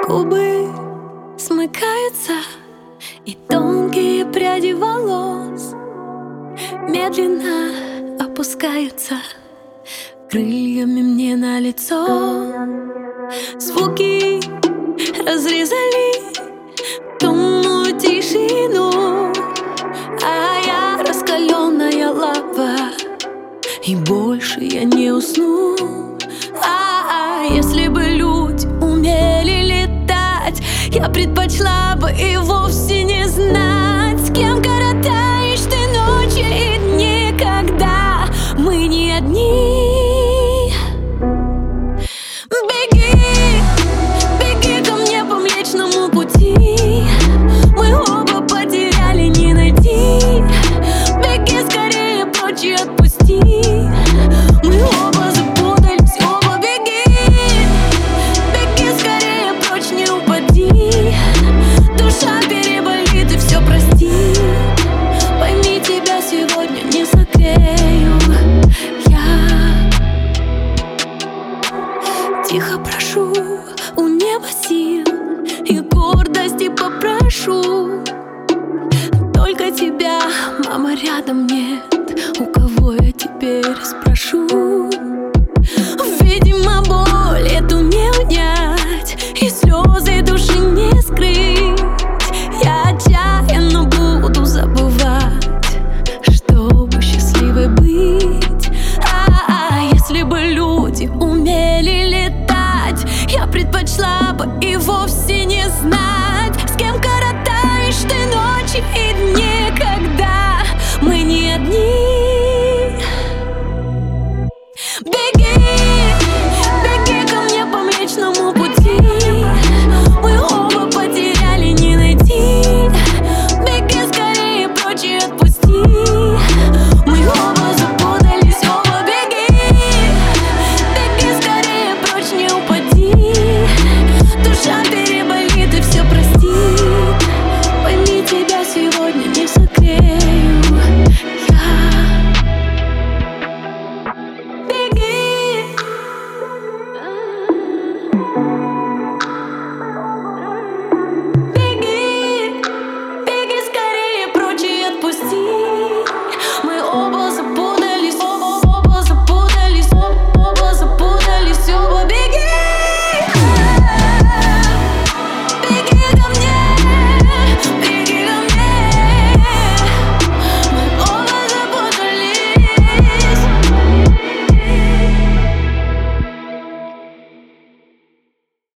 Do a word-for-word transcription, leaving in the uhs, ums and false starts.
Губы смыкаются, и тонкие пряди волос медленно опускаются крыльями мне на лицо. Звуки разрезали томную тишину, а я раскаленная лава, и больше я не усну. А, -а если бы люди умели летать, я предпочла бы и вовсе не знать, с кем коротаешь ты ночи и дни, когда мы не одни. Беги, беги ко мне по Млечному пути, мы оба потеряли, не найти. Беги скорее прочь и отпусти, мы оба запутались, оба беги. Беги скорее прочь, не упади, душа переболит и все прости. Пойми, тебя сегодня не согрею я. Тихо прошу у неба сил и гордости попрошу, только тебя, мама, рядом нет, у кого я теперь спрошу? Видимо, боль эту не унять, и слезы души не скрыть. Я отчаянно буду забывать, чтобы счастливой быть. А, -а если бы люди умели летать, я предпочла бы и вовсе не знать.